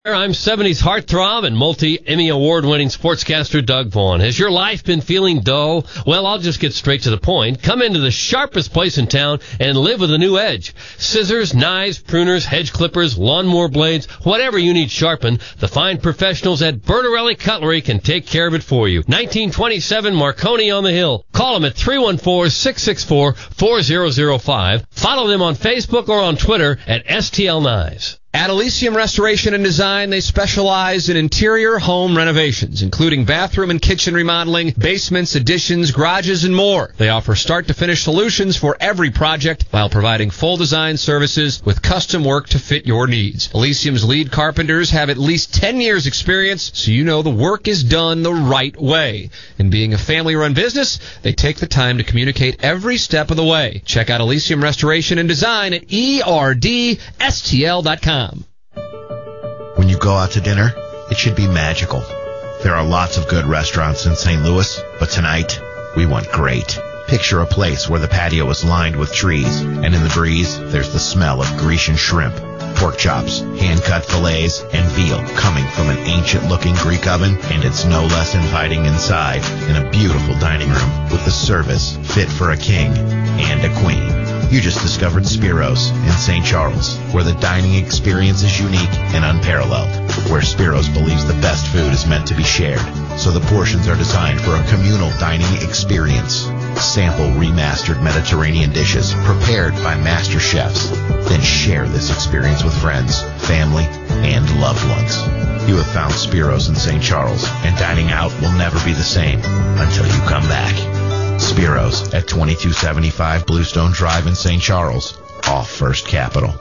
I'm 70s heartthrob and multi-Emmy award-winning sportscaster Doug Vaughn. Has your life been feeling dull? Well, I'll just get straight to the point. Come into the sharpest place in town and live with a new edge. Scissors, knives, pruners, hedge clippers, lawnmower blades, whatever you need sharpened, the fine professionals at Bertarelli Cutlery can take care of it for you. 1927 Marconi on the Hill. Call them at 314-664-4005. Follow them on Facebook or on Twitter at STL Knives. At Elysium Restoration and Design, they specialize in interior home renovations, including bathroom and kitchen remodeling, basements, additions, garages, and more. They offer start-to-finish solutions for every project while providing full design services with custom work to fit your needs. Elysium's lead carpenters have at least 10 years experience, so you know the work is done the right way. And being a family-run business, they take the time to communicate every step of the way. Check out Elysium Restoration and Design at ERDSTL.com. When you go out to dinner, it should be magical. There are lots of good restaurants in St. Louis, but tonight, we want great. Picture a place where the patio is lined with trees, and in the breeze, there's the smell of Grecian shrimp, pork chops, hand-cut fillets, and veal coming from an ancient-looking Greek oven, and it's no less inviting inside in a beautiful dining room with the service fit for a king and a queen. You just discovered Spiro's in St. Charles, where the dining experience is unique and unparalleled, where Spiro's believes the best food is meant to be shared, so the portions are designed for a communal dining experience. Sample remastered Mediterranean dishes prepared by master chefs. Then share this experience with friends, family, and loved ones. You have found Spiro's in St. Charles, and dining out will never be the same until you come back. Spiro's at 2275 Bluestone Drive in St. Charles, off First Capital.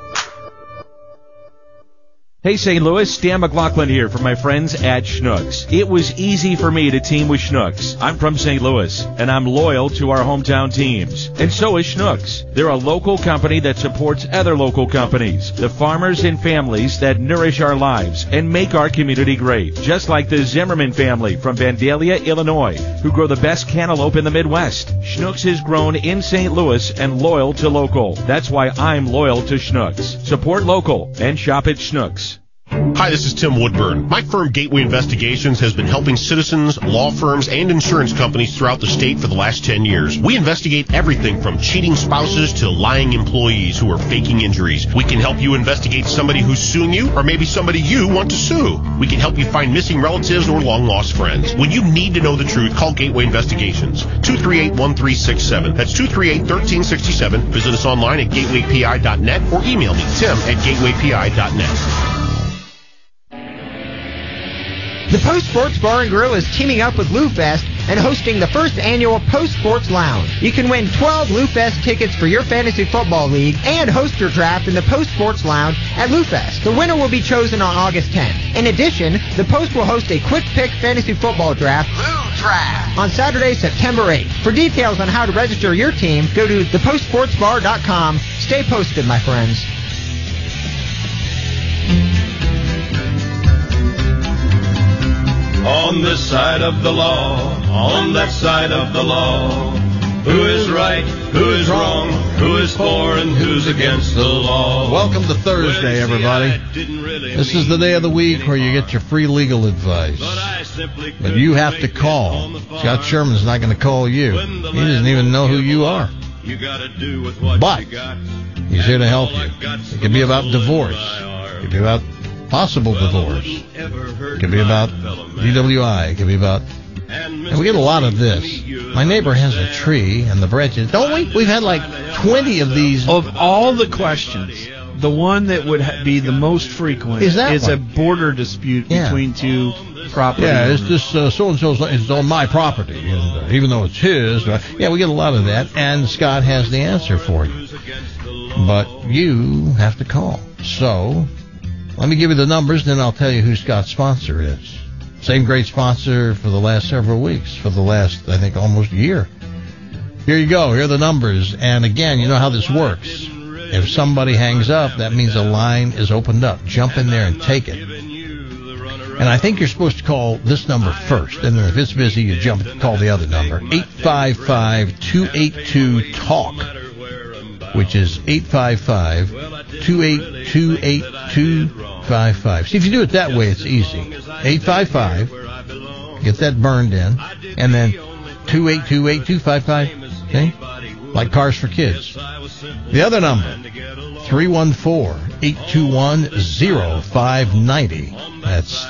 Hey St. Louis, Stan McLaughlin here from my friends at Schnucks. It was easy for me to team with Schnucks. I'm from St. Louis, and I'm loyal to our hometown teams. And so is Schnucks. They're a local company that supports other local companies, the farmers and families that nourish our lives and make our community great. Just like the Zimmerman family from Vandalia, Illinois, who grow the best cantaloupe in the Midwest. Schnucks is grown in St. Louis and loyal to local. That's why I'm loyal to Schnucks. Support local and shop at Schnucks. Hi, this is Tim Woodburn. My firm, Gateway Investigations, has been helping citizens, law firms, and insurance companies throughout the state for the last 10 years. We investigate everything from cheating spouses to lying employees who are faking injuries. We can help you investigate somebody who's suing you, or maybe somebody you want to sue. We can help you find missing relatives or long-lost friends. When you need to know the truth, call Gateway Investigations, 238-1367. That's 238-1367. Visit us online at gatewaypi.net or email me, tim@gatewaypi.net. The Post Sports Bar and Grill is teaming up with Lou Fest and hosting the first annual Post Sports Lounge. You can win 12 Lou Fest tickets for your fantasy football league and host your draft in the Post Sports Lounge at Lou Fest. The winner will be chosen on August 10th. In addition, the Post will host a quick pick fantasy football draft, Lou Draft, on Saturday, September 8th. For details on how to register your team, go to thepostsportsbar.com. Stay posted, my friends. On this side of the law, on that side of the law, who is right, who is wrong, who is for and who's against the law. Welcome to Thursday, everybody. This is the day of the week where you get your free legal advice. But you have to call. Scott Sherman's not going to call you. He doesn't even know who you are. But he's here to help you. It can be about divorce. It can be about possible divorce. It can be about DWI. It can be about... And we get a lot of this. My neighbor has a tree and the branches... Don't we? We've had like 20 of these. Of all the questions, the one that would be the most frequent is a border dispute between two properties. Yeah, it's this so-and-so's it's on my property, and even though it's his. We get a lot of that, and Scott has the answer for you. But you have to call. So... let me give you the numbers, then I'll tell you who Scott's sponsor is. Same great sponsor for the last several weeks, for the last, I think, almost year. Here you go. Here are the numbers. And again, you know how this works. If somebody hangs up, that means a line is opened up. Jump in there and take it. And I think you're supposed to call this number first. And then if it's busy, you jump and call the other number. 855-282-TALK, which is 855-282-8255. 855. See, if you do it that way, it's easy. 855, get that burned in, and then 2828255, okay? Like Cars for Kids. The other number, 314-821-0590. That's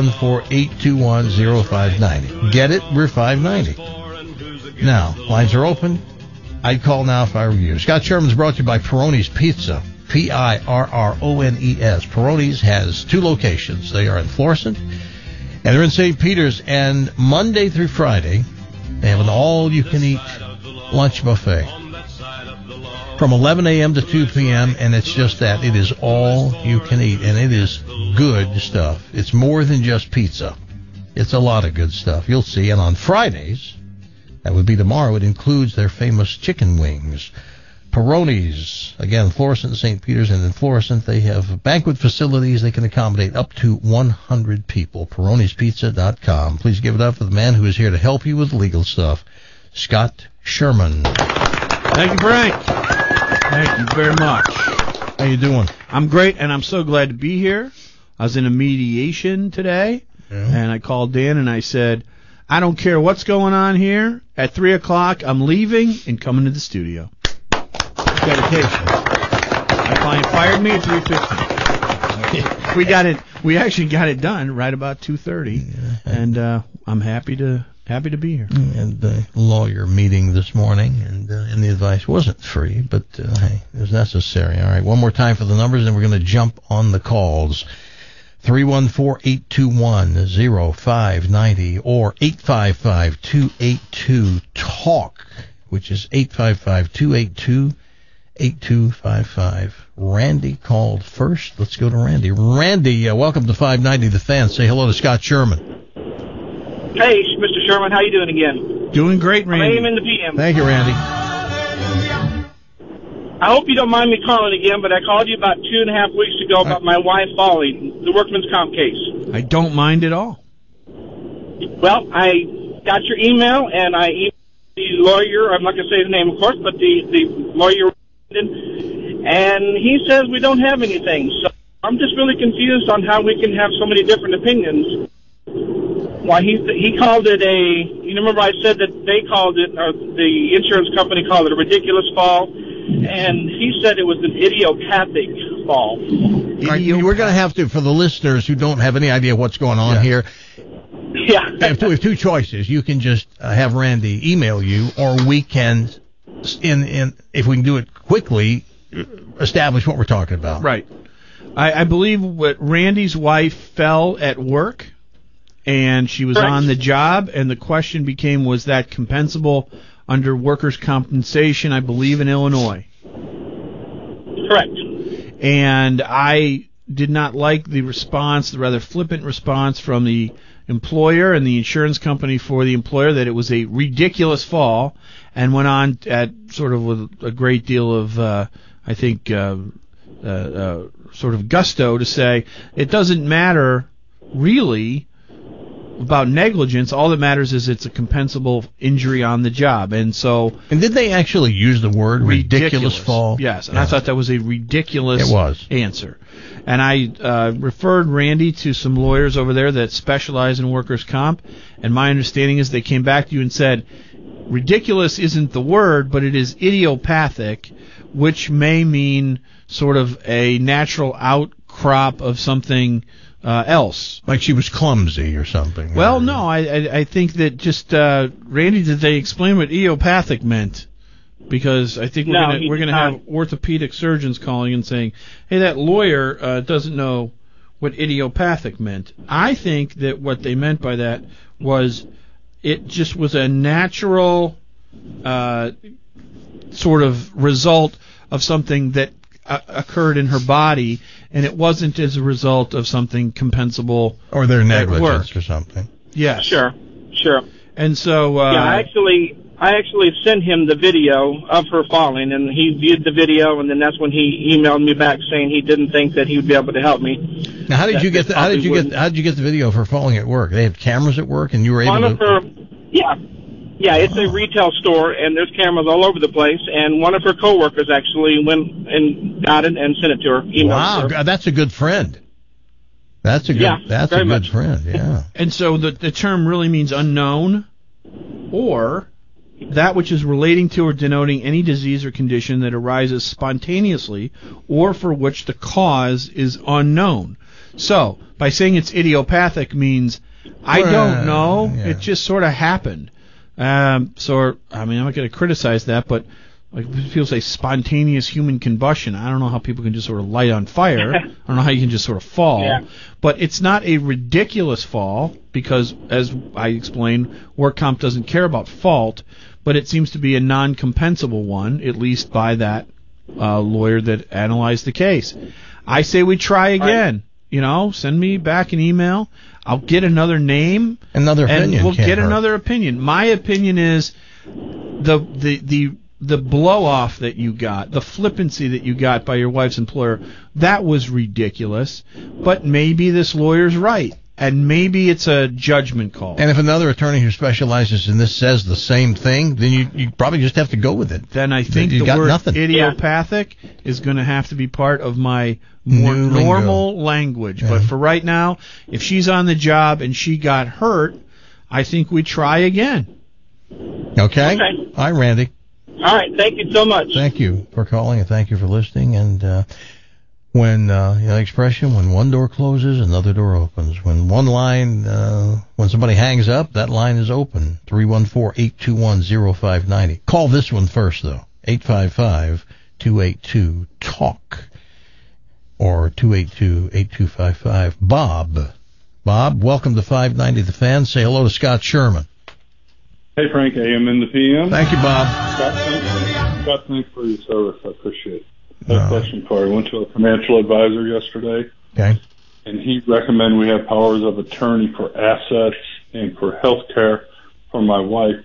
314-821-0590. Get it? We're 590. Now, lines are open. I'd call now if I were you. Scott Sherman's brought to you by Peroni's Pizza. Pirrones. Peroni's has 2 locations. They are in Florissant, and they're in St. Peter's. And Monday through Friday, they have an all-you-can-eat lunch buffet from 11 a.m. to 2 p.m., and it's just that. It is all you can eat, and it is good stuff. It's more than just pizza. It's a lot of good stuff. You'll see. And on Fridays, that would be tomorrow, it includes their famous chicken wings. Peroni's, again, Florissant and St. Peter's, and in Florissant they have banquet facilities. They can accommodate up to 100 people. Peroni'sPizza.com. Please give it up for the man who is here to help you with legal stuff, Scott Sherman. Thank you, Frank. Thank you very much. How you doing? I'm great, and I'm so glad to be here. I was in a mediation today, and I called Dan and I said, I don't care what's going on here. At 3 o'clock, I'm leaving and coming to the studio. Dedication. My client fired me at 3:50. We actually got it done right about 2:30, and I'm happy to be here. And the lawyer meeting this morning, and the advice wasn't free, but hey, it was necessary. All right, one more time for the numbers, and we're going to jump on the calls. 314-821-0590 or 855-282-TALK, which is 855-282-8255. Randy called first. Let's go to Randy. Randy, welcome to 590 The Fan. Say hello to Scott Sherman. Hey, Mr. Sherman, how you doing again? Doing great, Randy. I'm in the PM. Thank you, Randy. I hope you don't mind me calling again, but I called you about 2.5 weeks ago about my wife falling, the workman's comp case. I don't mind at all. Well, I got your email, and I emailed the lawyer. I'm not going to say his name, of course, but the lawyer, and he says we don't have anything. So I'm just really confused on how we can have so many different opinions. Why he called it you remember I said that they called it, or the insurance company called it a ridiculous fall, and he said it was an idiopathic fall. Right, we're going to have to, for the listeners who don't have any idea what's going on here, we have 2 choices. You can just have Randy email you, or we can, if we can do it quickly, establish what we're talking about. Right. I believe what Randy's wife fell at work, and she was on the job, and the question became, was that compensable under workers' compensation, I believe, in Illinois? Correct. And I did not like the response, the rather flippant response from the employer and the insurance company for the employer that it was a ridiculous fall, and went on at sort of with a great deal of, sort of gusto to say it doesn't matter really about negligence. All that matters is it's a compensable injury on the job. And did they actually use the word ridiculous fall? Yes, and I thought that was a ridiculous answer. And I referred Randy to some lawyers over there that specialize in workers' comp, and my understanding is they came back to you and said, ridiculous isn't the word, but it is idiopathic, which may mean sort of a natural outcrop of something else. Like she was clumsy or something. Well, no, I think that just, Randy, did they explain what idiopathic meant? Because I think we're gonna have orthopedic surgeons calling and saying, hey, that lawyer doesn't know what idiopathic meant. I think that what they meant by that was it just was a natural sort of result of something that occurred in her body, and it wasn't as a result of something compensable or their negligence or something. Yes. Sure. And so I actually sent him the video of her falling, and he viewed the video, and then that's when he emailed me back saying he didn't think that he would be able to help me. Now, how did you get the video of her falling at work? They have cameras at work, and you were able to. Yeah, it's a retail store, and there's cameras all over the place, and one of her coworkers actually went and got it and sent it to her. Wow, that's a good friend. That's a good friend, yeah. And so the term really means unknown, or that which is relating to or denoting any disease or condition that arises spontaneously or for which the cause is unknown. So, by saying it's idiopathic means I don't know, it just sort of happened. I'm not going to criticize that, but like people say spontaneous human combustion. I don't know how people can just sort of light on fire. I don't know how you can just sort of fall. Yeah. But it's not a ridiculous fall because, as I explained, work comp doesn't care about fault, but it seems to be a non-compensable one, at least by that lawyer that analyzed the case. I say we try again. Right. Send me back an email. I'll get another name. Another opinion. And we'll get another opinion. My opinion is the blow-off that you got, the flippancy that you got by your wife's employer, that was ridiculous. But maybe this lawyer's right, and maybe it's a judgment call. And if another attorney who specializes in this says the same thing, then you probably just have to go with it. Then I think the word idiopathic is going to have to be part of my more normal language. Yeah. But for right now, if she's on the job and she got hurt, I think we try again. Okay. All right, Randy. All right, thank you so much. Thank you for calling and thank you for listening. And when the expression, when one door closes, another door opens. When one line, when somebody hangs up, that line is open. 314-821-0590. Call this one first, though. 855-282-TALK or 282-8255. Bob, welcome to 590 The Fan. Say hello to Scott Sherman. Hey, Frank, AM in the PM. Thank you, Bob. Scott, thanks for your service. I appreciate it. I have a question for you. I went to a financial advisor yesterday. Okay. And he recommended we have powers of attorney for assets and for health care for my wife,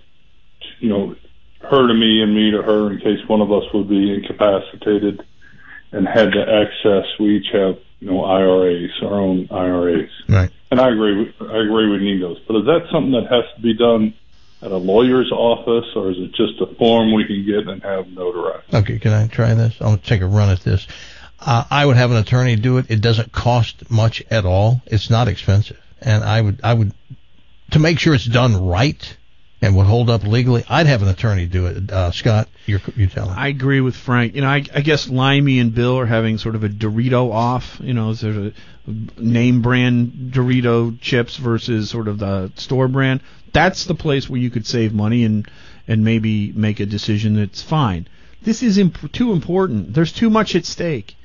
her to me and me to her in case one of us would be incapacitated and had to access. We each have, IRAs, our own IRAs. Right. And I agree we need those. But is that something that has to be done at a lawyer's office, or is it just a form we can get and have notarized? Okay, can I try this? I'll take a run at this. I would have an attorney do it. It doesn't cost much at all. It's not expensive. And I would, to make sure it's done right and would hold up legally, I'd have an attorney do it. Scott, you tell him. I agree with Frank. I guess Limey and Bill are having sort of a Dorito off. There's a name brand Dorito chips versus sort of the store brand. That's the place where you could save money and maybe make a decision that's fine. This is too important. There's too much at stake.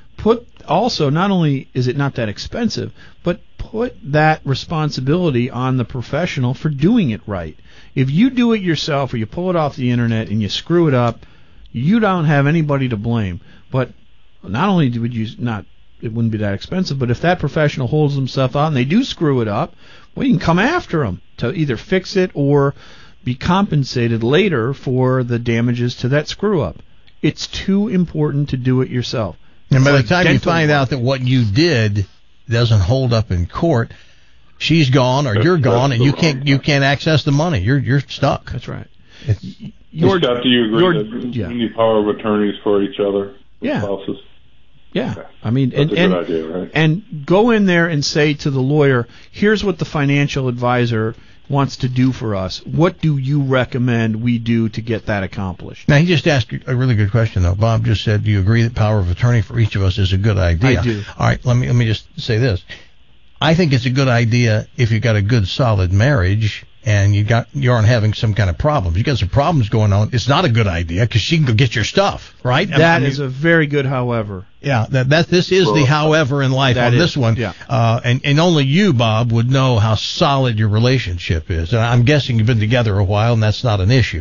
Also, not only is it not that expensive, but put that responsibility on the professional for doing it right. If you do it yourself or you pull it off the internet and you screw it up, you don't have anybody to blame. But not only would you not, it wouldn't be that expensive, but if that professional holds themselves out and they do screw it up, well, you can come after them to either fix it or be compensated later for the damages to that screw up. It's too important to do it yourself. And by the time you find out that what you did doesn't hold up in court, she's gone or you're gone, and you can't access the money. You're stuck. That's right. Scott, do you agree that we need power of attorneys for each other, spouses? Yeah, okay. I mean, that's a good idea, right? And go in there and say to the lawyer, here's what the financial advisor wants to do for us. What do you recommend we do to get that accomplished? Now, he just asked a really good question, though. Bob just said, do you agree that power of attorney for each of us is a good idea? I do. All right, let me just say this. I think it's a good idea if you've got a good, solid marriage and you aren't having some kind of problems. You got some problems going on. It's not a good idea because she can go get your stuff, right? That is a very good however. Yeah, this is the however in life on this one. Yeah. And only you, Bob, would know how solid your relationship is. And I'm guessing you've been together a while, and that's not an issue.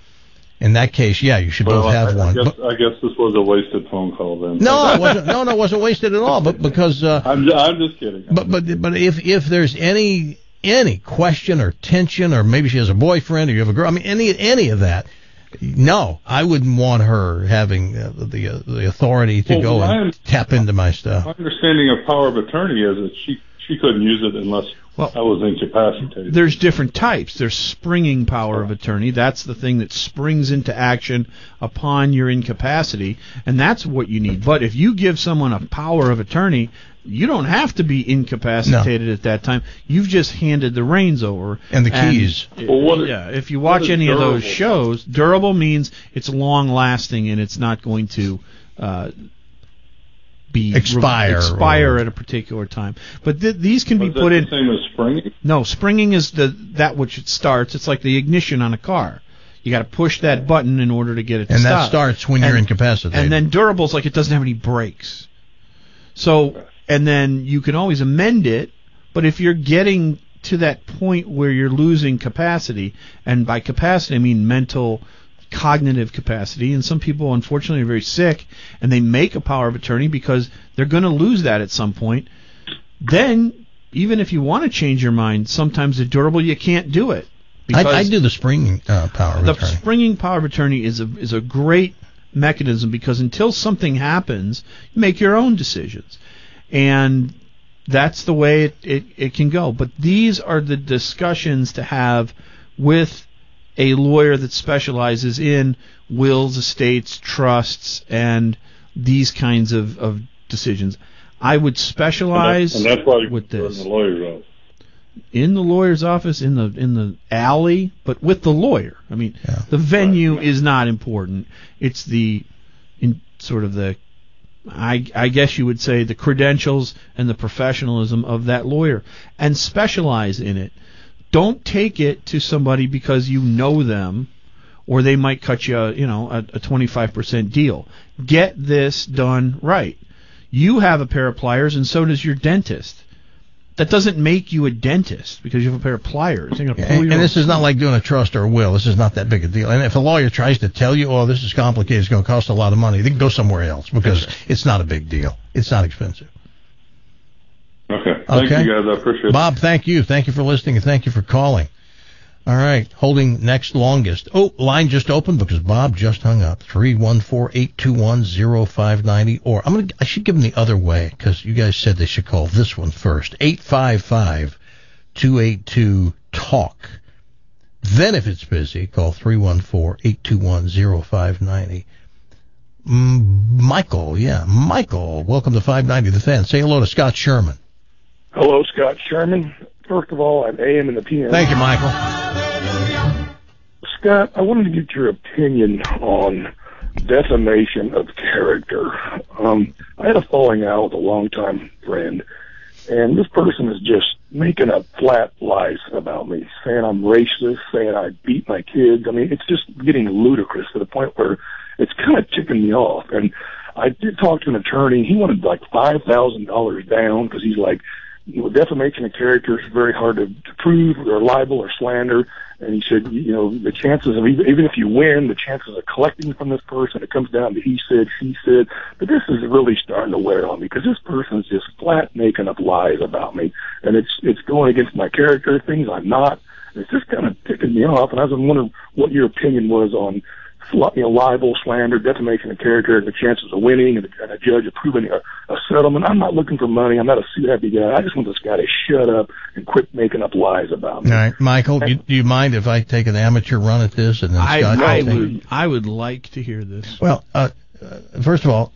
In that case, yeah, you should both have one. I guess this was a wasted phone call then. No, it wasn't. No, it wasn't wasted at all. But because I'm just kidding. But if there's any question or tension, or maybe she has a boyfriend or you have a girl, I mean any of that. No, I wouldn't want her having the authority to go and tap into my stuff. My understanding of power of attorney is that she couldn't use it unless I was incapacitated. There's different types. There's springing power of attorney. That's the thing that springs into action upon your incapacity, and that's what you need. But if you give someone a power of attorney, you don't have to be incapacitated at that time. You've just handed the reins over. And the keys. If you watch any of those shows, durable means it's long-lasting and it's not going to expire at a particular time. But these can be put in. The same as springing? No, springing is that which it starts. It's like the ignition on a car. You got to push that button in order to get it to stop. And that starts when you're incapacitated. And then durable's like it doesn't have any brakes. So, and then you can always amend it, but if you're getting to that point where you're losing capacity, and by capacity I mean mental, cognitive capacity, and some people unfortunately are very sick and they make a power of attorney because they're going to lose that at some point, then even if you want to change your mind, sometimes the durable you can't do it. I do the springing power of attorney. The springing power of attorney is a great mechanism because until something happens, you make your own decisions. And that's the way it can go. But these are the discussions to have with a lawyer that specializes in wills, estates, trusts, and these kinds of decisions. I would specialize and that's why with this. In the lawyer's office. In the lawyer's office, in the alley, but with the lawyer. I mean, the venue is not important. It's I guess you would say the credentials and the professionalism of that lawyer, and specialize in it. Don't take it to somebody because you know them, or they might cut you, a 25% deal. Get this done right. You have a pair of pliers, and so does your dentist. That doesn't make you a dentist because you have a pair of pliers. And this is not like doing a trust or a will. This is not that big a deal. And if a lawyer tries to tell you, oh, this is complicated, it's going to cost a lot of money, they can go somewhere else because it's not a big deal. It's not expensive. Okay. Thank you, guys. I appreciate it. Bob, thank you. Thank you for listening, and thank you for calling. All right. Holding next longest. Oh, line just opened because Bob just hung up. 314-821-0590. Or I should give them the other way because you guys said they should call this one first. 855-282-TALK. Then if it's busy, call 314-821-0590. Michael, welcome to 590 The Fan. Say hello to Scott Sherman. Hello, Scott Sherman. First of all, I'm AM and the PM. Thank you, Michael. Scott, I wanted to get your opinion on defamation of character. I had a falling out with a longtime friend, and this person is just making up flat lies about me, saying I'm racist, saying I beat my kids. I mean, it's just getting ludicrous to the point where it's kind of ticking me off. And I did talk to an attorney. He wanted like $5,000 down because he's like, defamation of character is very hard to prove, or libel or slander. And he said, the chances of, even if you win, the chances of collecting from this person, it comes down to he said, she said. But this is really starting to wear on me because this person is just flat making up lies about me. And it's going against my character, things I'm not. And it's just kind of ticking me off. And I was wondering what your opinion was on libel, slander, defamation of character, and the chances of winning, and a judge approving a settlement. I'm not looking for money. I'm not a suit-happy guy. I just want this guy to shut up and quit making up lies about me. All right, Michael, do you mind if I take an amateur run at this? And then Scott, I would like to hear this. Well, first of all,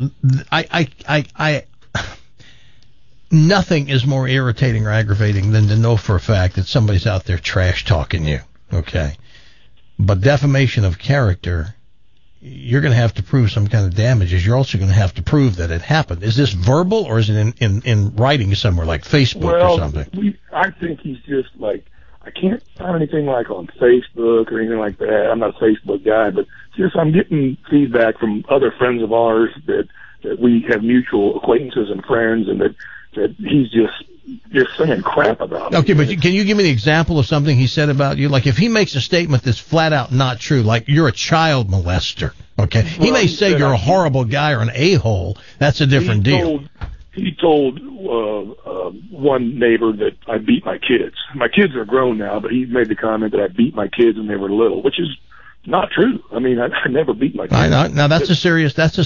nothing is more irritating or aggravating than to know for a fact that somebody's out there trash talking you. Okay, but defamation of character, you're going to have to prove some kind of damages. You're also going to have to prove that it happened. Is this verbal, or is it in writing somewhere, like Facebook or something? I think he's just like, I can't find anything like on Facebook or anything like that. I'm not a Facebook guy, but just I'm getting feedback from other friends of ours that we have mutual acquaintances and friends, and that he's just saying crap about me. Okay, but can you give me an example of something he said about you? Like if he makes a statement that's flat out not true, like you're a child molester, okay? He may say you're a horrible guy or an a-hole. That's a different deal. He told one neighbor that I beat my kids. My kids are grown now, but he made the comment that I beat my kids when they were little, which is not true. I mean, I never beat my kids. I know. Now that's a serious charge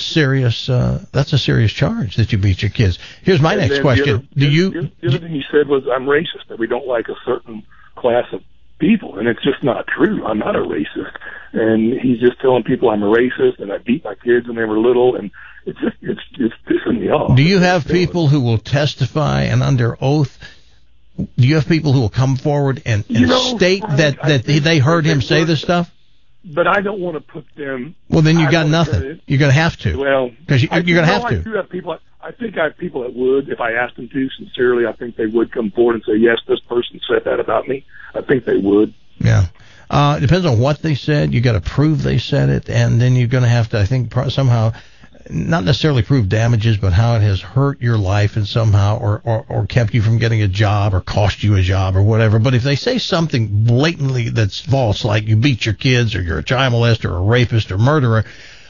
that you beat your kids. Here's my next question. The other thing he said was, I'm racist, that we don't like a certain class of people, and it's just not true. I'm not a racist. And he's just telling people I'm a racist, and I beat my kids when they were little, and it's pissing me off. Do you have people who will testify and under oath? Do you have people who will come forward and state Frank, that they heard him say this stuff? But I don't want to put them. Well, then you got nothing. You're going to have to. Well, because you're going to have to. I do have people. I think I have people that would, if I asked them to sincerely. I think they would come forward and say, "Yes, this person said that about me." I think they would. Yeah. It depends on what they said. You got to prove they said it, and then you're going to have to, I think, somehow, not necessarily prove damages, but how it has hurt your life and somehow, or kept you from getting a job, or cost you a job, or whatever. But if they say something blatantly that's false, like you beat your kids, or you're a child molester, or a rapist, or murderer,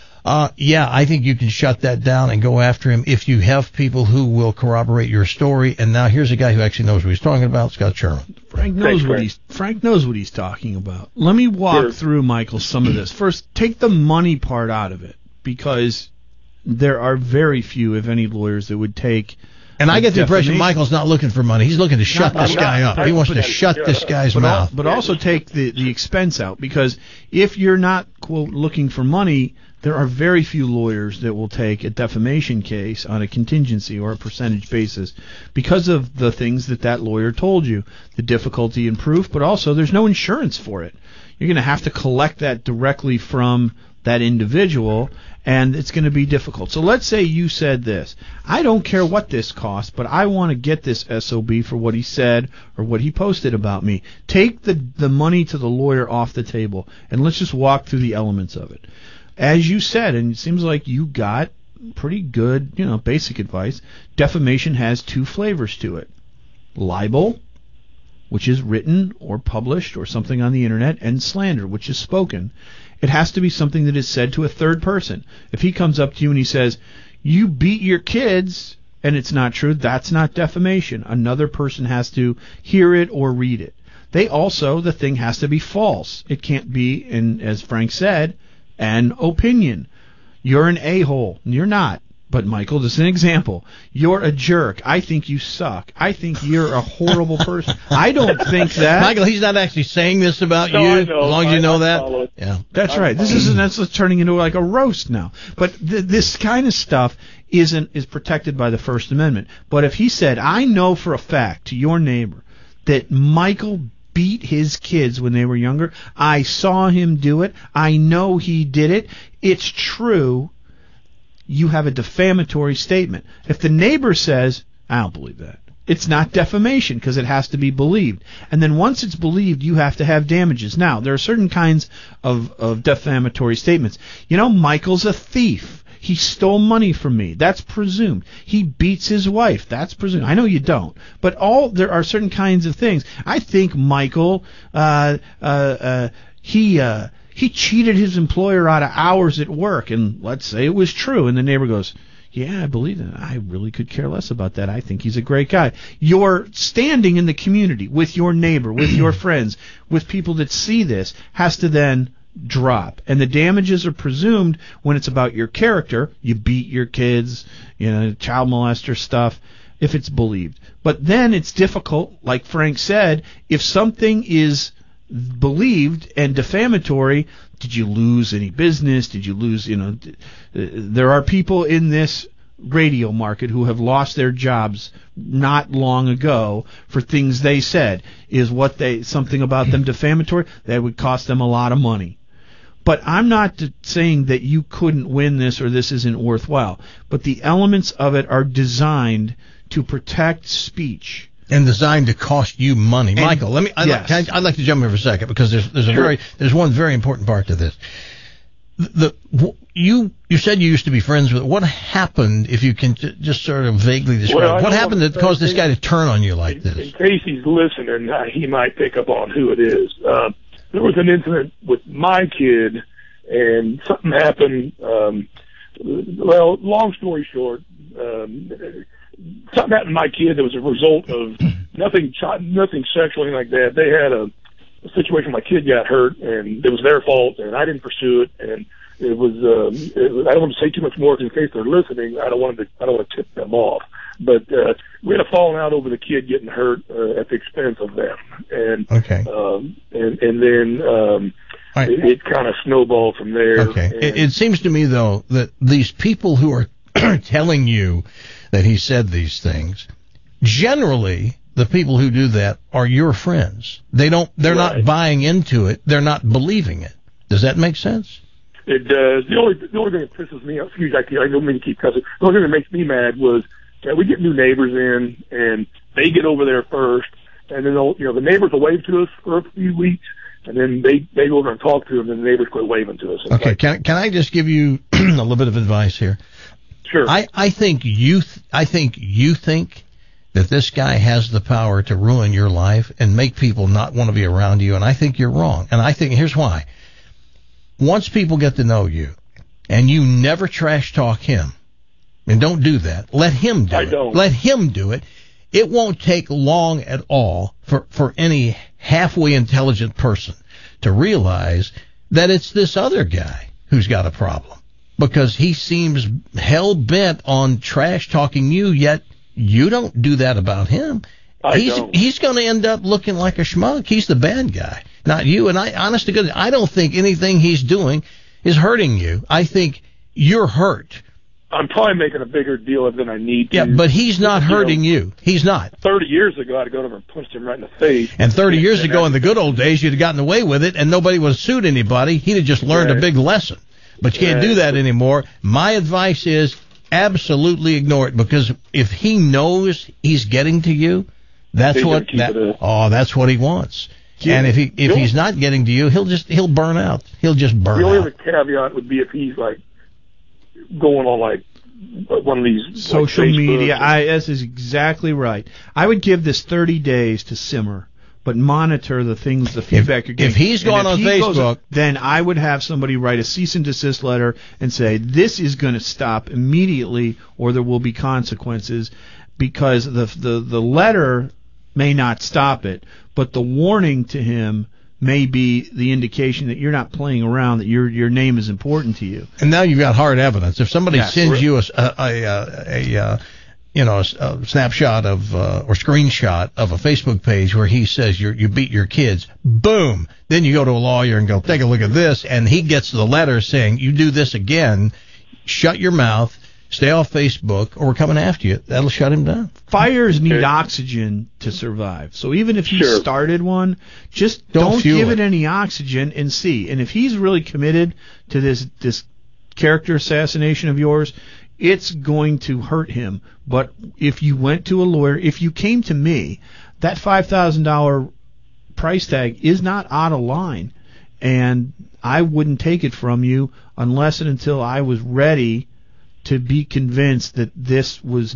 I think you can shut that down and go after him if you have people who will corroborate your story. And now here's a guy who actually knows what he's talking about, Scott Sherman. Frank knows what he's talking about. Let me walk through, Michael, some of this. First, take the money part out of it, because there are very few, if any, lawyers that would take. And I get the impression Michael's not looking for money. He's looking to shut this guy up. He wants to shut this guy's mouth. But also take the expense out, because if you're not, quote, looking for money, there are very few lawyers that will take a defamation case on a contingency or a percentage basis because of the things that lawyer told you, the difficulty in proof, but also there's no insurance for it. You're going to have to collect that directly from that individual, and it's going to be difficult. So let's say you said this: I don't care what this costs, but I want to get this SOB for what he said or what he posted about me. Take the money to the lawyer off the table, and let's just walk through the elements of it. As you said, and it seems like you got pretty good, basic advice, defamation has two flavors to it. Libel, which is written or published or something on the internet, and slander, which is spoken. It has to be something that is said to a third person. If he comes up to you and he says, "You beat your kids," and it's not true, that's not defamation. Another person has to hear it or read it. The thing has to be false. It can't be, and as Frank said, an opinion. You're an a-hole. You're not. But, Michael, this is an example. You're a jerk. I think you suck. I think you're a horrible person. I don't think that. Michael, he's not actually saying this about you, as long as you know that. Yeah, that's right. That's turning into like a roast now. But this kind of stuff is protected by the First Amendment. But if he said, "I know for a fact to your neighbor that Michael beat his kids when they were younger. I saw him do it. I know he did it. It's true," you have a defamatory statement. If the neighbor says, "I don't believe that," it's not defamation, because it has to be believed. And then once it's believed, you have to have damages. Now, there are certain kinds of defamatory statements. Michael's a thief. He stole money from me. That's presumed. He beats his wife. That's presumed. I know you don't, but there are certain kinds of things. I think Michael, he cheated his employer out of hours at work, and let's say it was true, and the neighbor goes, "Yeah, I believe that. I really could care less about that. I think he's a great guy." Your standing in the community with your neighbor, with your friends, with people that see this, has to then drop, and the damages are presumed when it's about your character. You beat your kids, child molester stuff, if it's believed. But then it's difficult, like Frank said, if something is believed and defamatory. Did you lose any business? Did you lose, there are people in this radio market who have lost their jobs not long ago for things they said. Is something about them defamatory? That would cost them a lot of money. But I'm not saying that you couldn't win this or this isn't worthwhile. But the elements of it are designed to protect speech. And designed to cost you money. Michael, I'd like to jump in for a second, because there's one very important part to this. You said you used to be friends with. What happened, if you can just sort of vaguely describe, what happened that caused this guy to turn on you like this? In case he's listening, he might pick up on who it is. There was an incident with my kid, and something happened. Long story short, something happened to my kid that was a result of nothing sexual, anything like that. They had a situation my kid got hurt, and it was their fault, and I didn't pursue it, and it was. I don't want to say too much more in case they're listening. I don't want to tip them off. But we had a falling out over the kid getting hurt at the expense of them, and then it kind of snowballed from there. Okay. It seems to me though that these people who are telling you that he said these things, generally the people who do that are your friends. They're not buying into it. They're not believing it. Does that make sense? It does. The only thing that pisses me off, excuse me, I don't mean to keep cussing. The only thing that makes me mad was that we get new neighbors in, and they get over there first, and then the neighbors will wave to us for a few weeks, and then they go over and talk to them, and the neighbors quit waving to us. Okay, can I just give you a little bit of advice here? Sure. I think you think that this guy has the power to ruin your life and make people not want to be around you, and I think you're wrong. And I think here's why. Once people get to know you, and you never trash talk him, and don't do that. Let him do it. Let him do it. It won't take long at all for any halfway intelligent person to realize that it's this other guy who's got a problem, because he seems hell-bent on trash-talking you, yet you don't do that about him. He's going to end up looking like a schmuck. He's the bad guy, not you. And honest to goodness, I don't think anything he's doing is hurting you. I think you're hurt. I'm probably making a bigger deal than I need to. Yeah, but he's not hurting you. He's not. 30 years ago, I'd have gone over and punched him right in the face. And 30 years ago, in the good old days, you'd have gotten away with it, and nobody would have sued anybody. He'd have just learned a big lesson. But you can't do that anymore. My advice is absolutely ignore it, because if he knows he's getting to you, that's what he wants. Yeah. And if he's not getting to you, he'll burn out. He'll just burn out. The only other caveat would be if he's like going on like one of these social media. This is exactly right. I would give this 30 days to simmer, but monitor the feedback you're getting. If he's gone on Facebook, then I would have somebody write a cease and desist letter and say this is going to stop immediately, or there will be consequences, because the letter may not stop it, but the warning to him may be the indication that you're not playing around, that your name is important to you. And now you've got hard evidence. If somebody sends you a snapshot of or screenshot of a Facebook page where he says you beat your kids, boom, then you go to a lawyer and go, take a look at this, and he gets the letter saying, you do this again, shut your mouth, stay off Facebook, or we're coming after you. That'll shut him down. Fires need oxygen to survive. So even if he started one, just don't give it any oxygen and see. And if he's really committed to this character assassination of yours, it's going to hurt him. But if you went to a lawyer, if you came to me, that $5,000 price tag is not out of line, and I wouldn't take it from you unless and until I was ready to be convinced that this was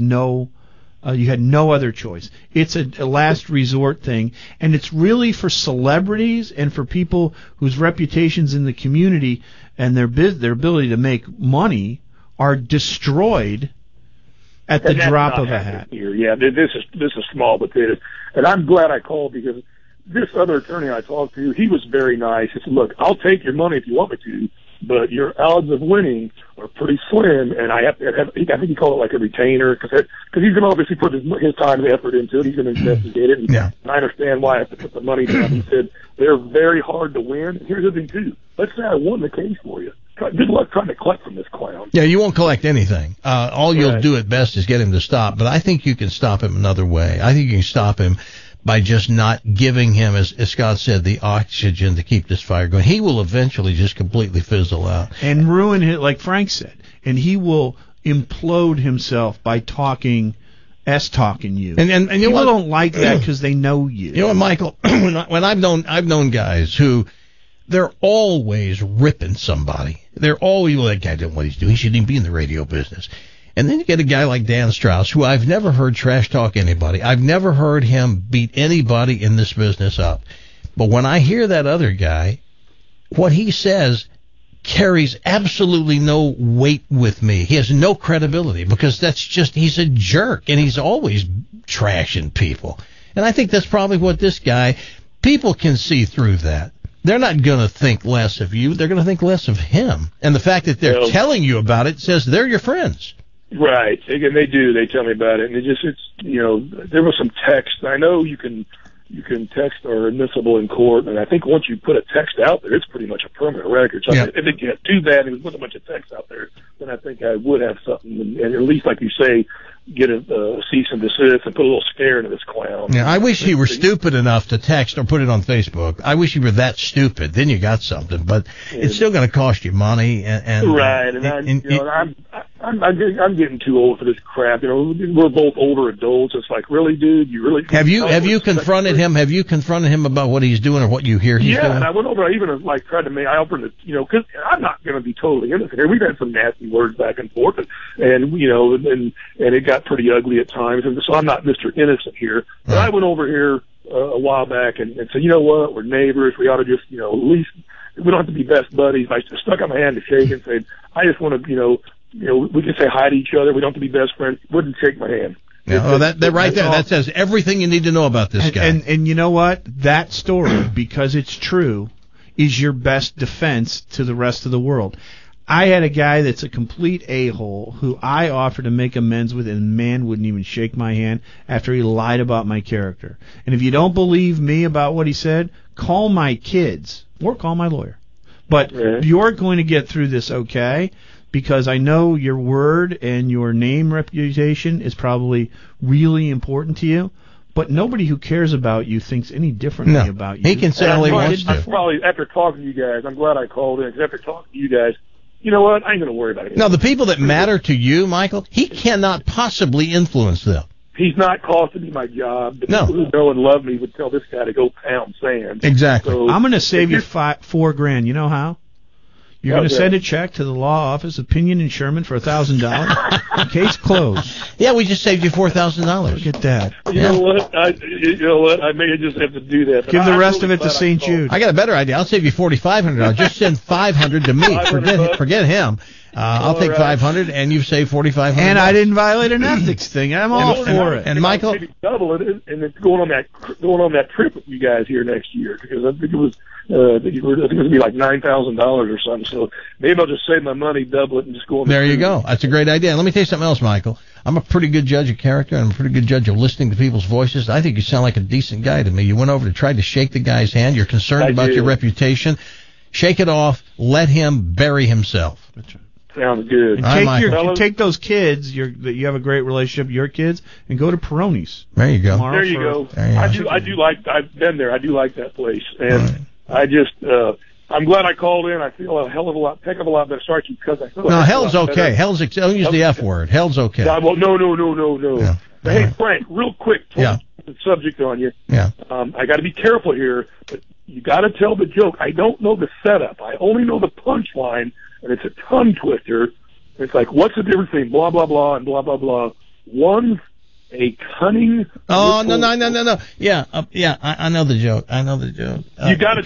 you had no other choice. It's a last resort thing, and it's really for celebrities and for people whose reputations in the community and their ability to make money are destroyed at the drop of a hat. Here. Yeah, this is small, but and I'm glad I called, because this other attorney I talked to, he was very nice. He said, look, I'll take your money if you want me to, but your odds of winning are pretty slim, and I have to have, I think he called it like a retainer, because he's going to obviously put his time and effort into it. He's going to investigate it, and I understand why I have to put the money down. He said, they're very hard to win. And here's the thing, too. Let's say I won the case for you. Good luck trying to collect from this clown. Yeah, you won't collect anything. All you'll do at best is get him to stop, but I think you can stop him another way. I think you can stop him by just not giving him, as Scott said, the oxygen to keep this fire going. He will eventually just completely fizzle out. And ruin it, like Frank said. And he will implode himself by talking you. And people don't like that because they know you. You know what, Michael? when I've known guys who, they're always ripping somebody. They're always, well, that guy didn't know what he's doing. He shouldn't even be in the radio business. And then you get a guy like Dan Strauss, who I've never heard trash talk anybody. I've never heard him beat anybody in this business up. But when I hear that other guy, what he says carries absolutely no weight with me. He has no credibility, because he's a jerk, and he's always trashing people. And I think that's probably what this guy, People can see through that. They're not going to think less of you. They're going to think less of him. And the fact that they're telling you about it says they're your friends. Right. Again, they do. They tell me about it. And there was some text. I know you can text are admissible in court, and I think once you put a text out there, it's pretty much a permanent record. So if it gets too bad and put a bunch of text out there, then I think I would have something, and at least, like you say, get a cease and desist and put a little scare into this clown. Yeah, I wish he were stupid enough to text or put it on Facebook. I wish he were that stupid. Then you got something, but it's still going to cost you money. I'm getting too old for this crap. We're both older adults. It's like, really, dude, you really have you confronted him? Have you confronted him about what he's doing or what you hear he's doing? Yeah, and I went over. I even tried to make. I offered to, because I'm not going to be totally innocent here. We've had some nasty words back and forth, and it got pretty ugly at times. And so I'm not Mr. Innocent here. But I went over here a while back and said, you know what, we're neighbors. We ought to just, at least we don't have to be best buddies. I just stuck out my hand to shake and said, I just want to, we can say hi to each other. We don't have to be best friends. Wouldn't shake my hand. Yeah, that right there, that says everything you need to know about this guy. And you know what? That story, because it's true, is your best defense to the rest of the world. I had a guy that's a complete a-hole who I offered to make amends with, and the man wouldn't even shake my hand after he lied about my character. And if you don't believe me about what he said, call my kids or call my lawyer. But you're going to get through this okay, because I know your word and your name reputation is probably really important to you. But nobody who cares about you thinks any differently about you. He can say all he wants to. Probably after talking to you guys, I'm glad I called in, because after talking to you guys, you know what? I ain't going to worry about it. Now, the people that matter to you, Michael, he cannot possibly influence them. He's not costing me my job. The people who know and love me would tell this guy to go pound sand. Exactly. So, I'm going to save you $4,000. You know how? You're going to send a check to the law office of Pinion and Sherman for $1,000. Case closed. Yeah, we just saved you $4,000. Look at that. You know what? I may just have to do that. Give the rest of it to St. Jude. I got a better idea. I'll save you $4,500. Just send $500 to me. Forget him. I'll take $500, and you've saved $4,500. And I didn't violate an ethics thing. I'm all for it. And Michael, double it, and it's going on that trip with you guys here next year, because I think it was going to be like $9,000 or something. So maybe I'll just save my money, double it, and just go on. There you go. That's a great idea. Let me tell you something else, Michael. I'm a pretty good judge of character, and I'm a pretty good judge of listening to people's voices. I think you sound like a decent guy to me. You went over to try to shake the guy's hand. You're concerned about your reputation. Shake it off. Let him bury himself. That's right. Sounds good. Take those kids that you have a great relationship with your kids, and go to Peroni's. There you go. There you go. I do like. I've been there. I do like that place, and I just. I'm glad I called in. I feel a heck of a lot better. Sorry, because I feel. No, hell's okay. Don't use the F word. Hell's okay. Yeah, well, no. Yeah. Hey, Frank, real quick. The subject on you. Yeah. I got to be careful here, but you got to tell the joke. I don't know the setup. I only know the punchline. And it's a tongue twister. It's like, what's the difference between blah, blah, blah and blah, blah, blah? One's a cunning... Oh, no. Yeah, I know the joke. You got to...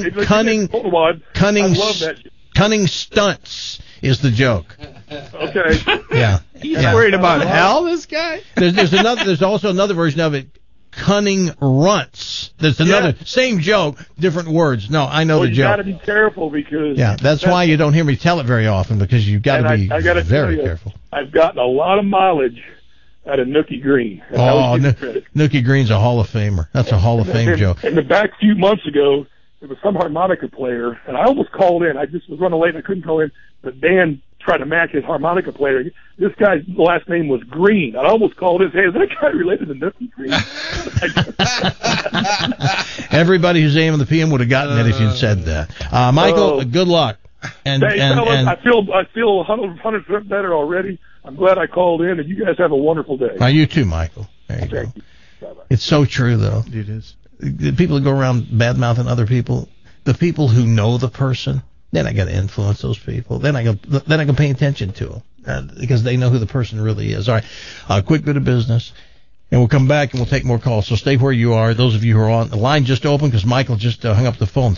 Cunning stunts is the joke. Okay. Yeah. He's worried about hell, this guy? There's also another version of it. Cunning runts. There's another same joke, different words. No, I know the joke. You got to be careful, because that's why you don't hear me tell it very often, because you've got to be very careful. I've gotten a lot of mileage out of Nookie Green. Nookie Green's a Hall of Famer. That's a Hall of Fame joke. And the back few months ago, there was some harmonica player, and I almost called in. I just was running late and I couldn't call in, but Dan tried to match his harmonica player. This guy's last name was Green. I almost called his. Hey, is that guy related to Nookie Green? Everybody who's AM the PM would have gotten it if you'd said that. Michael, good luck. And I feel 100% better already. I'm glad I called in, and you guys have a wonderful day. You too, Michael. There you go. Bye-bye. It's so true, though. It is. The people who go around bad-mouthing other people, the people who know the person, they're not going to influence those people. They're not going to pay attention to them because they know who the person really is. All right, quick bit of business, and we'll come back and we'll take more calls. So stay where you are. Those of you who are on the line just opened because Michael just hung up the phone.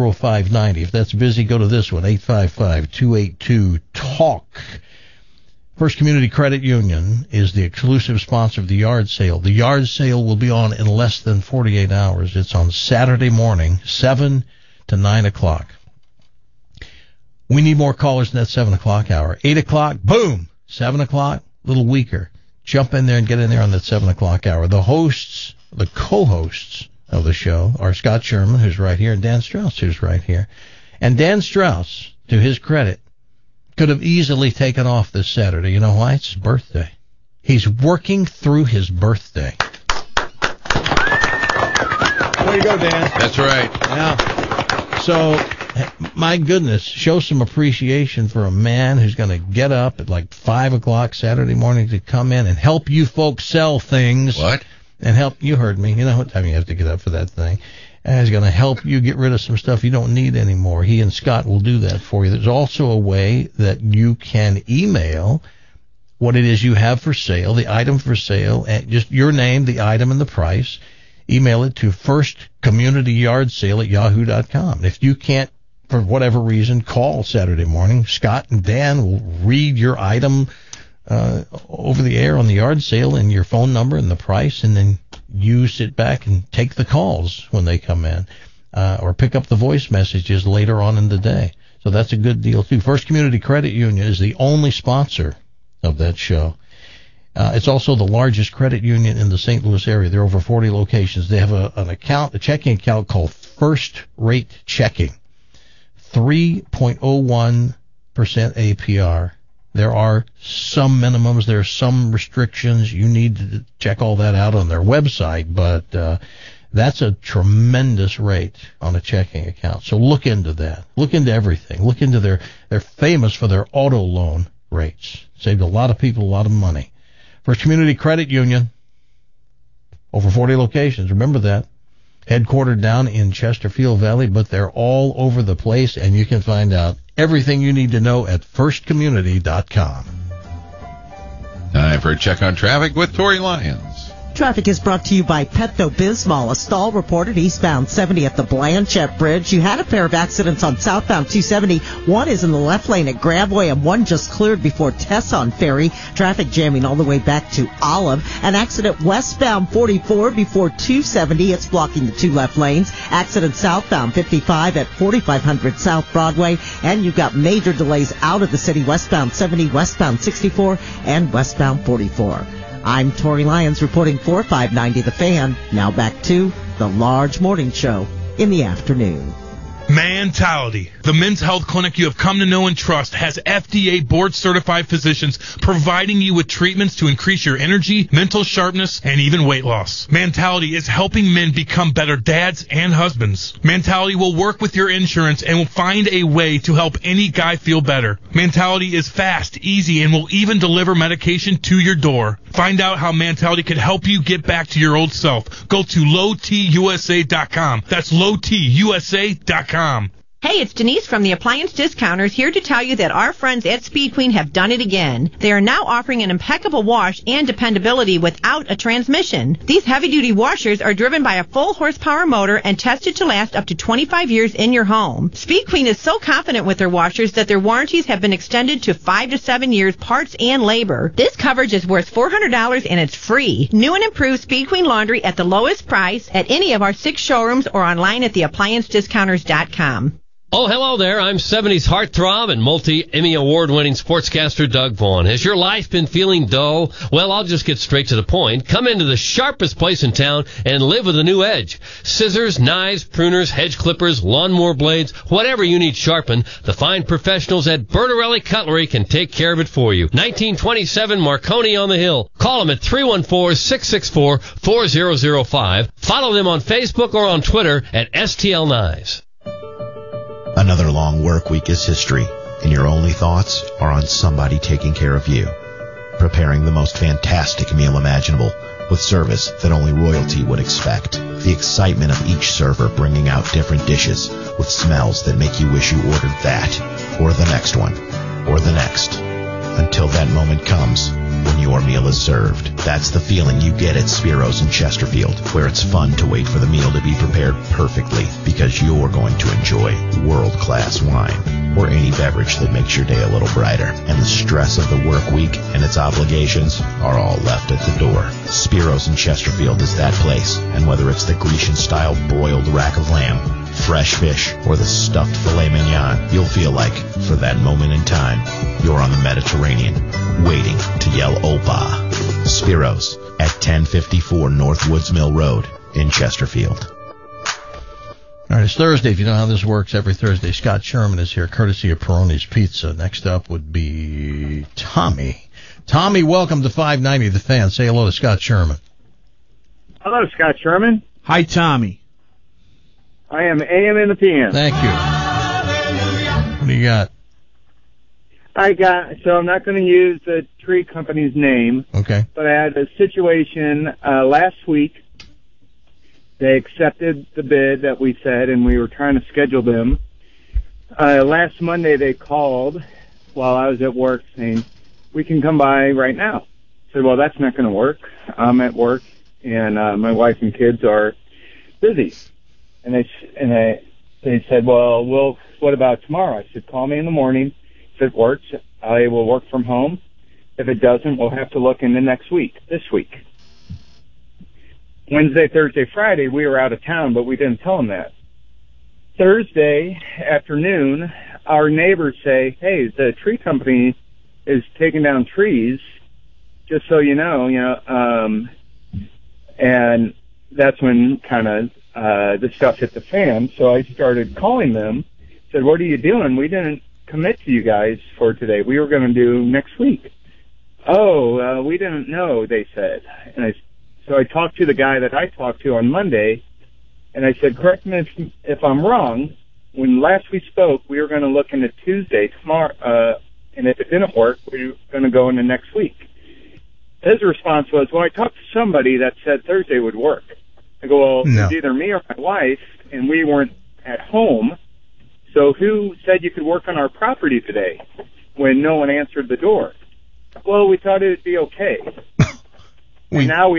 314-821-0590. If that's busy, go to this one, 855-282-TALK. First Community Credit Union is the exclusive sponsor of the yard sale. The yard sale will be on in less than 48 hours. It's on Saturday morning, 7 to 9 o'clock. We need more callers in that 7 o'clock hour. 8 o'clock, boom. 7 o'clock, a little weaker. Jump in there and get in there on that 7 o'clock hour. The hosts, the co-hosts of the show are Scott Sherman, who's right here, and Dan Strauss, who's right here. And Dan Strauss, to his credit, could have easily taken off this Saturday. You know why? It's his birthday. He's working through his birthday. There you go, Dan. That's right. Yeah. So, my goodness, show some appreciation for a man who's going to get up at like 5 o'clock Saturday morning to come in and help you folks sell things. What? And help, you heard me, you know what time you have to get up for that thing. And he's going to help you get rid of some stuff you don't need anymore. He and Scott will do that for you. There's also a way that you can email what it is you have for sale, the item for sale, and just your name, the item, and the price. Email it to firstcommunityyardsale@yahoo.com. If you can't, for whatever reason, call Saturday morning, Scott and Dan will read your item over the air on the yard sale and your phone number and the price, and then you sit back and take the calls when they come in, or pick up the voice messages later on in the day. So that's a good deal, too. First Community Credit Union is the only sponsor of that show. It's also the largest credit union in the St. Louis area. There are over 40 locations. They have a checking account called First Rate Checking, 3.01% APR. There are some minimums. There are some restrictions. You need to check all that out on their website, but that's a tremendous rate on a checking account. So look into that. Look into everything. Look into they're famous for their auto loan rates. Saved a lot of people a lot of money. First Community Credit Union, over 40 locations. Remember that. Headquartered down in Chesterfield Valley, but they're all over the place, and you can find out everything you need to know at firstcommunity.com. Time for a check on traffic with Tori Lyons. Traffic is brought to you by Pepto-Bismol. A stall reported eastbound 70 at the Blanchette Bridge. You had a pair of accidents on southbound 270. One is in the left lane at Grabway, and one just cleared before Tesson Ferry. Traffic jamming all the way back to Olive. An accident westbound 44 before 270. It's blocking the two left lanes. Accident southbound 55 at 4500 South Broadway. And you've got major delays out of the city, westbound 70, westbound 64, and westbound 44. I'm Tori Lyons reporting for 590 The Fan. Now back to the Large Morning Show in the afternoon. Mentality. The men's health clinic you have come to know and trust has FDA board-certified physicians providing you with treatments to increase your energy, mental sharpness, and even weight loss. Mentality is helping men become better dads and husbands. Mentality will work with your insurance and will find a way to help any guy feel better. Mentality is fast, easy, and will even deliver medication to your door. Find out how Mentality can help you get back to your old self. Go to lowtusa.com. That's lowtusa.com. Hey, it's Denise from the Appliance Discounters here to tell you that our friends at Speed Queen have done it again. They are now offering an impeccable wash and dependability without a transmission. These heavy-duty washers are driven by a full horsepower motor and tested to last up to 25 years in your home. Speed Queen is so confident with their washers that their warranties have been extended to 5 to 7 years, parts and labor. This coverage is worth $400 and it's free. New and improved Speed Queen laundry at the lowest price at any of our 6 showrooms or online at theappliancediscounters.com. Oh, hello there. I'm 70s heartthrob and multi-Emmy award-winning sportscaster Doug Vaughn. Has your life been feeling dull? Well, I'll just get straight to the point. Come into the sharpest place in town and live with a new edge. Scissors, knives, pruners, hedge clippers, lawnmower blades, whatever you need sharpened, the fine professionals at Bertarelli Cutlery can take care of it for you. 1927 Marconi on the Hill. Call them at 314-664-4005. Follow them on Facebook or on Twitter at STL Knives. Another long work week is history, and your only thoughts are on somebody taking care of you. Preparing the most fantastic meal imaginable with service that only royalty would expect. The excitement of each server bringing out different dishes with smells that make you wish you ordered that, or the next one, or the next, until that moment comes when your meal is served. That's the feeling you get at Spiro's in Chesterfield, where it's fun to wait for the meal to be prepared perfectly because you're going to enjoy world-class wine. or any beverage that makes your day a little brighter. And the stress of the work week and its obligations are all left at the door. Spiro's in Chesterfield is that place. And whether it's the Grecian-style broiled rack of lamb, fresh fish, or the stuffed filet mignon, you'll feel like, for that moment in time, you're on the Mediterranean, waiting to yell Opa. Spiro's at 1054 North Woods Mill Road in Chesterfield. All right, it's Thursday. If you know how this works, every Thursday, Scott Sherman is here, courtesy of Peroni's Pizza. Next up would be Tommy. Tommy, welcome to 590 The Fan. Say hello to Scott Sherman. Hello, Scott Sherman. Hi, Tommy. I am AM in the PM. Thank you. What do you got? So I'm not going to use the tree company's name. Okay. But I had a situation last week. They accepted the bid that we said, and we were trying to schedule them. Last Monday, they called while I was at work saying, we can come by right now. I said, well, that's not going to work. I'm at work, and my wife and kids are busy. And they said, well, what about tomorrow? I said, call me in the morning. If it works, I will work from home. If it doesn't, we'll have to look into this week. Wednesday, Thursday, Friday, we were out of town, but we didn't tell them that. Thursday afternoon, our neighbors say, hey, the tree company is taking down trees, just so you know, and that's when kind of the stuff hit the fan. So I started calling them, said, what are you doing? We didn't commit to you guys for today. We were going to do next week. Oh, we didn't know, they said. And so I talked to the guy that I talked to on Monday, and I said, correct me if I'm wrong. When last we spoke, we were going to look into Tuesday, tomorrow, and if it didn't work, we were going to go into next week. His response was, well, I talked to somebody that said Thursday would work. I go, well, no. It's either me or my wife, and we weren't at home, so who said you could work on our property today when no one answered the door? Well, we thought it would be okay. And now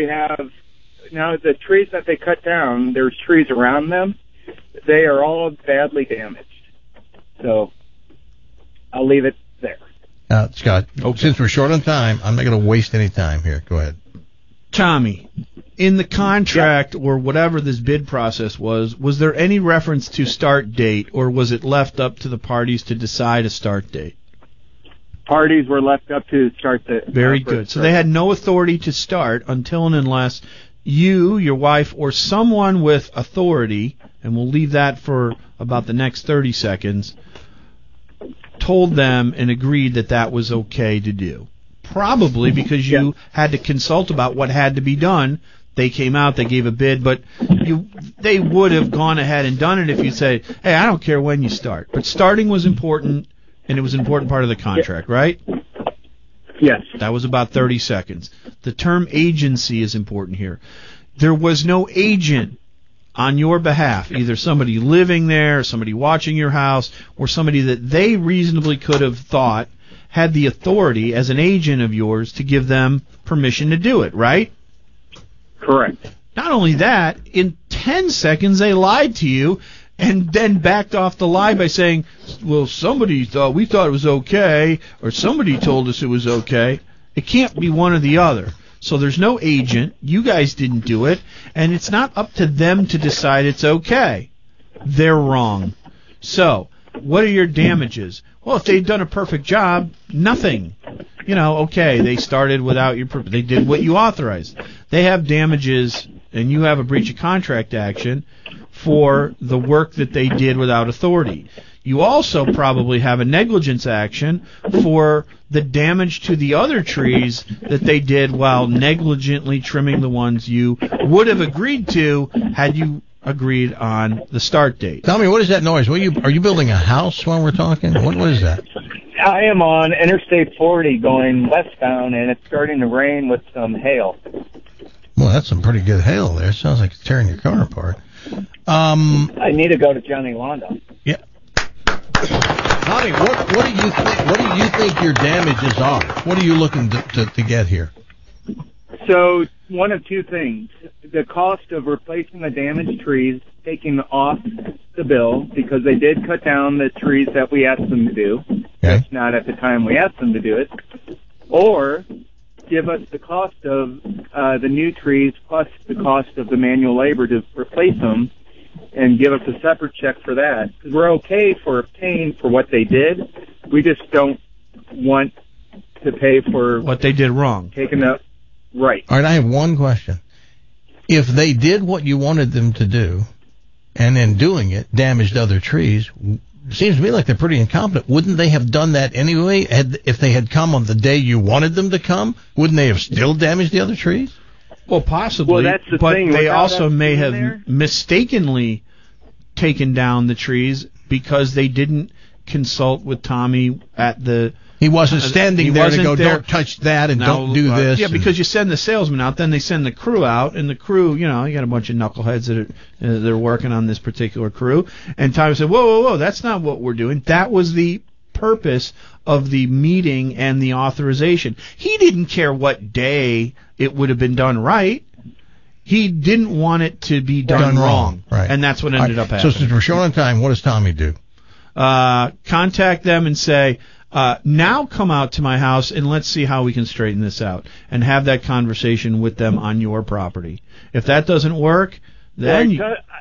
the trees that they cut down, there's trees around them. They are all badly damaged. So I'll leave it there. Scott, since we're short on time, I'm not going to waste any time here. Go ahead. Tommy, in the contract or whatever this bid process was there any reference to start date, or was it left up to the parties to decide a start date? Parties were left up to start the... Very good. So they had no authority to start until and unless you, your wife, or someone with authority, and we'll leave that for about the next 30 seconds, told them and agreed that that was okay to do. Probably because you had to consult about what had to be done. They came out, they gave a bid, but they would have gone ahead and done it if you said, hey, I don't care when you start. But starting was important, and it was an important part of the contract, right? Yes. That was about 30 seconds. The term agency is important here. There was no agent on your behalf, either somebody living there, somebody watching your house, or somebody that they reasonably could have thought had the authority as an agent of yours to give them permission to do it, right? Correct. Not only that, in 10 seconds they lied to you and then backed off the lie by saying, well, we thought it was okay, or somebody told us it was okay. It can't be one or the other. So there's no agent. You guys didn't do it, and it's not up to them to decide it's okay. They're wrong. So what are your damages? Well, if they'd done a perfect job, nothing. Okay, they started without they did what you authorized. They have damages, and you have a breach of contract action for the work that they did without authority. You also probably have a negligence action for the damage to the other trees that they did while negligently trimming the ones you would have agreed to had you agreed on the start date. Tell me, what is that noise? Are you building a house while we're talking? What is that? I am on Interstate 40 going westbound, and it's starting to rain with some hail. Well, that's some pretty good hail there. Sounds like it's tearing your car apart. I need to go to Johnny Londo. Yeah. Tommy, what do you think? What do you think your damages are? What are you looking to get here? So one of two things. The cost of replacing the damaged trees, taking off the bill, because they did cut down the trees that we asked them to do, just not at the time we asked them to do it, or give us the cost of the new trees plus the cost of the manual labor to replace them, and give us a separate check for that. Because we're okay for paying for what they did. We just don't want to pay for what they did wrong. Taking up. Right. All right, I have one question. If they did what you wanted them to do, and in doing it, damaged other trees, it seems to me like they're pretty incompetent. Wouldn't they have done that anyway? If they had come on the day you wanted them to come, wouldn't they have still damaged the other trees? Well, possibly. Well, that's the but thing. They Without also us may have being there? mistakenly taken down the trees because they didn't consult with Tommy at the... He wasn't standing he there wasn't to go, there. don't touch that and Now, don't do this. Yeah, because you send the salesman out, then they send the crew out, and the crew, you know, you got a bunch of knuckleheads that are they're working on this particular crew. And Tommy said, whoa, that's not what we're doing. That was the purpose of the meeting and the authorization. He didn't care what day it would have been done right. He didn't want it to be done wrong. Right. And that's what ended up So happening. since we're short on time, what does Tommy do? Contact them and say, now come out to my house and let's see how we can straighten this out, and have that conversation with them on your property. If that doesn't work, then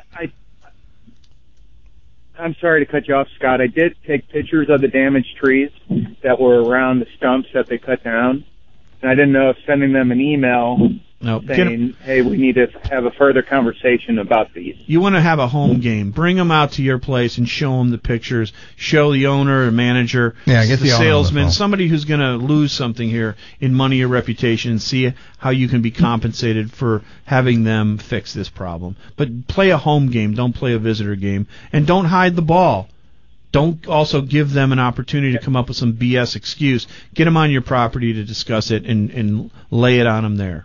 I'm sorry to cut you off, Scott. I did take pictures of the damaged trees that were around the stumps that they cut down, and I didn't know if sending them an email saying, hey, we need to have a further conversation about these. you want to have a home game. Bring them out to your place and show them the pictures. Show the owner or manager, Yeah, get the owner on the salesman, phone. somebody who's going to lose something here in money or reputation, and see how you can be compensated for having them fix this problem. But play a home game. Don't play a visitor game. And don't hide the ball. Don't also give them an opportunity to come up with some BS excuse. Get them on your property to discuss it and lay it on them there.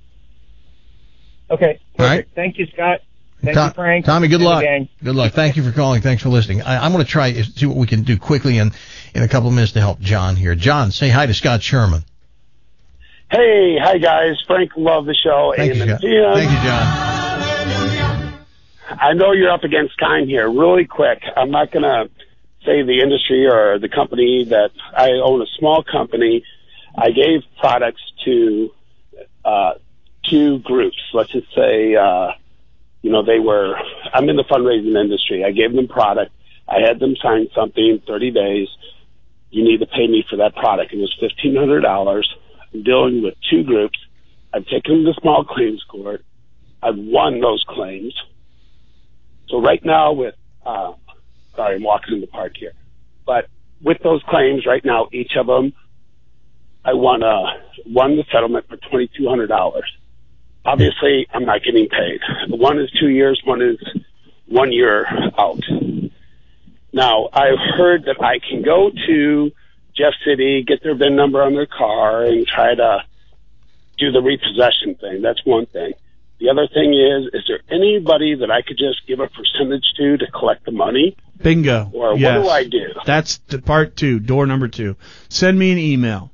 Okay. All right. Thank you, Scott. Thank you, Frank. Tommy, good And the luck. gang. Good luck. Thank you for calling. Thanks for listening. I'm going to try see what we can do quickly in a couple of minutes to help John here. John, say hi to Scott Sherman. Hey, hi guys. Frank, love the show. Thank you, Scott. AM. Thank you, John. I know you're up against time here. Really quick, I'm not going to say the industry or the company that I own, a small company. I gave products to two groups. Let's just say, I'm in the fundraising industry. I gave them product. I had them sign something, 30 days. You need to pay me for that product. It was $1,500. I'm dealing with two groups. I've taken them to small claims court. I've won those claims. So right now sorry, I'm walking in the park here. But with those claims right now, each of them, I won the settlement for $2,200. Obviously, I'm not getting paid. One is 2 years, one is 1 year out. Now, I've heard that I can go to Jeff City, get their VIN number on their car, and try to do the repossession thing. That's one thing. The other thing is there anybody that I could just give a percentage to collect the money? Bingo. Or Yes. what do I do? That's the part two, door number 2. Send me an email,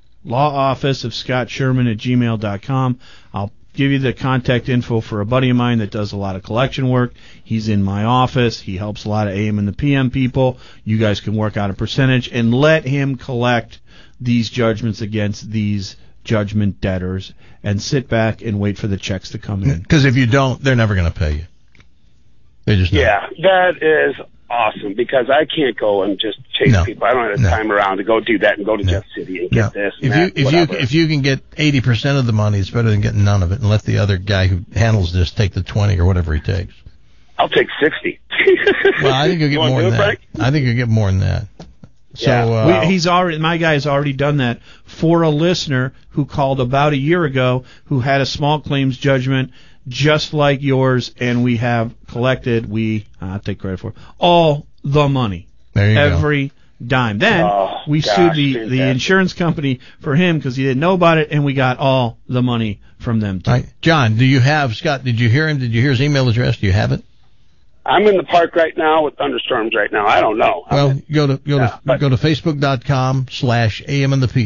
lawoffice@scottsherman@gmail.com. I'll give you the contact info for a buddy of mine that does a lot of collection work. He's in my office. He helps a lot of AM and the PM people. You guys can work out a percentage and let him collect these judgments against these judgment debtors and sit back and wait for the checks to come in. Because if you don't, they're never going to pay you. They just Yeah, that is awesome because I can't go and just chase people. I don't have the time around to go do that and go to Jeff City and get this and If you can get 80% of the money, it's better than getting none of it, and let the other guy who handles this take the 20 or whatever he takes. I'll take 60. Well, I think you'll get more than that. I think you'll get more than that. So my guy's already done that for a listener who called about a year ago who had a small claims judgment just like yours, and we have collected, I'll take credit for it, all the money. There you go. Every dime. Then we sued the insurance company for him because he didn't know about it, and we got all the money from them too. Right. John, Scott, did you hear him? Did you hear his email address? Do you have it? I'm in the park right now with thunderstorms right now. I don't know. Well, go to Facebook.com/AM and the PM,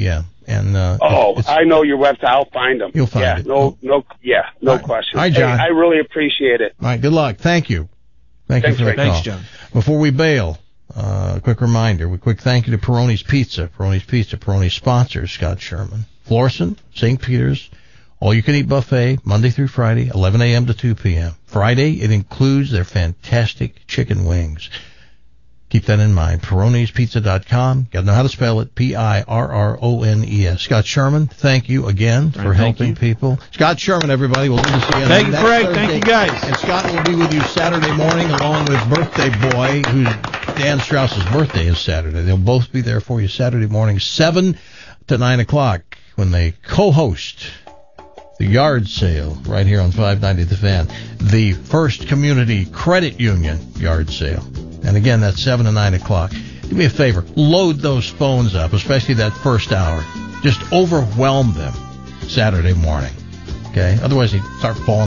And I know your website. I'll find them. You'll find it. No question. All right, John. Hey, I really appreciate it. All right, good luck. Thank you. Thanks for the call. Thanks, John. Before we bail, a quick reminder, a quick thank you to Peroni's Pizza. Peroni's sponsor, Scott Sherman. Florissant, St. Peter's, all-you-can-eat buffet, Monday through Friday, 11 a.m. to 2 p.m. Friday, it includes their fantastic chicken wings. Keep that in mind. PeronisPizza.com. Got to know how to spell it. Pirrones. Scott Sherman, thank you again for helping people. Scott Sherman, everybody. We'll do this again. Thank you, Craig. Thank you, guys. And Scott will be with you Saturday morning along with Birthday Boy, who's Dan Strauss's birthday is Saturday. They'll both be there for you Saturday morning, 7 to 9 o'clock, when they co-host the yard sale right here on 590 The Fan, the First Community Credit Union yard sale. And again, that's 7 to 9 o'clock. Do me a favor, load those phones up, especially that first hour. Just overwhelm them Saturday morning. Okay? Otherwise, they start falling